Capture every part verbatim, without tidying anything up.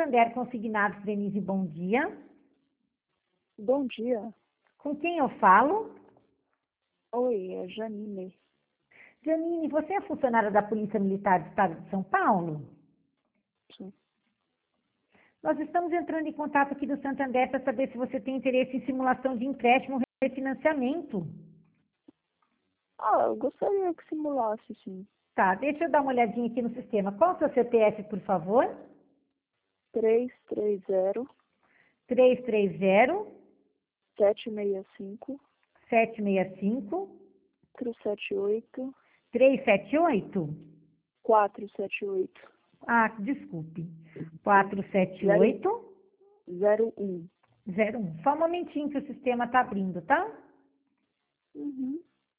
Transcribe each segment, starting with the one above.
Santander Consignados, Denise, bom dia. Bom dia. Com quem eu falo? Oi, é Janine. Janine, você é funcionária da Polícia Militar do Estado de São Paulo? Sim. Nós estamos entrando em contato aqui do Santander para saber se você tem interesse em simulação de empréstimo ou refinanciamento. Ah, eu gostaria que simulasse, sim. Tá, deixa eu dar uma olhadinha aqui no sistema. Qual é o seu C P F, por favor? três três zero, três três zero, sete seis cinco, sete seis cinco, quatro sete oito, três sete oito? quatro sete oito, Ah, desculpe. quatro sete oito, zero um. zero um. Só um momentinho que o sistema está abrindo, tá? Uhum.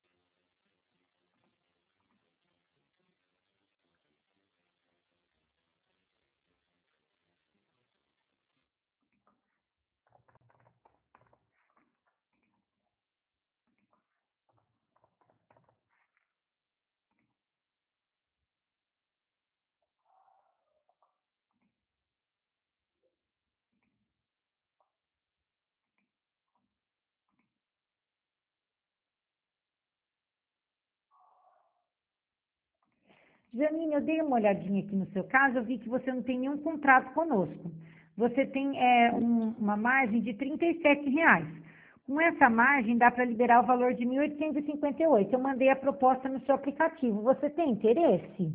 Janine, eu dei uma olhadinha aqui no seu caso, eu vi que você não tem nenhum contrato conosco. Você tem é, um- uma margem de trinta e sete reais. Com essa margem, dá para liberar o valor de mil oitocentos e cinquenta e oito. Eu mandei a proposta no seu aplicativo. Você tem interesse?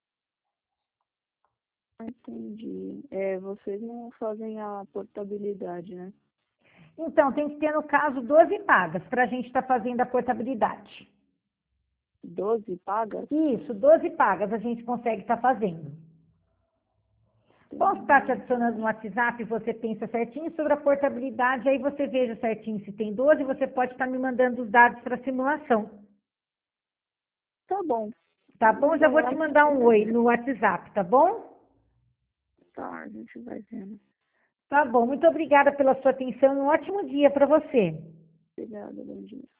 Entendi. É, vocês não fazem a portabilidade, né? Então, tem que ter, no caso, doze pagas para a gente estar fazendo a portabilidade. Doze pagas? Isso, doze pagas a gente consegue estar fazendo. Posso estar te adicionando no WhatsApp e você pensa certinho sobre a portabilidade, aí você veja certinho se tem doze, você pode estar me mandando os dados para simulação. Tá bom. Tá bom? Já Então, vou te mandar um oi no WhatsApp, tá bom? tá, a gente vai vendo. Tá bom, muito obrigada pela sua atenção e um ótimo dia para você. Obrigada, bom dia.